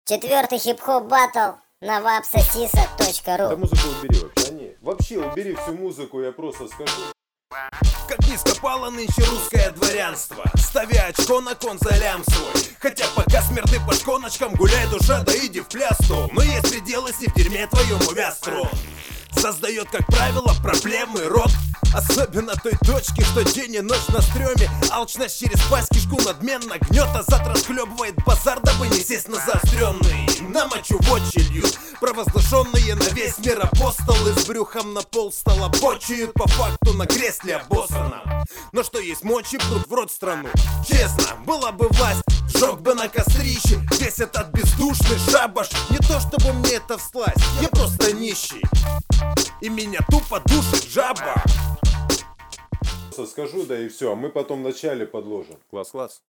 Четвертый хип-хоп баттл на vapsasisa.ru. Да музыку убери вообще. Вообще убери всю музыку, я просто скажу. Как низко пало нынче русское дворянство, ставя очко на кон за лям свой. Хотя пока смерты по шконочкам, гуляй, душа, да иди в плясту. Но есть пределы, если в дерьме твоем увяз трон. Создает, как правило, проблемы рот. Особенно той точки, что день и ночь на стреме. Алчность через пасть кишку надменно гнет, а зад расхлебывает базар, дабы не сесть на заостренный. На мочу в очи льют провозглашенные на весь мир апостолы. С брюхом на пол стола почуют по факту на кресле обоссанном. Но что есть мочи, прут в рот страну. Честно, была бы власть, сжег бы на кострище весь этот бездушный шабаш. Не то чтобы мне это всласть, я просто нищий, и меня тупо душит жаба. Скажу, да и все, а мы потом в начале подложим. Класс.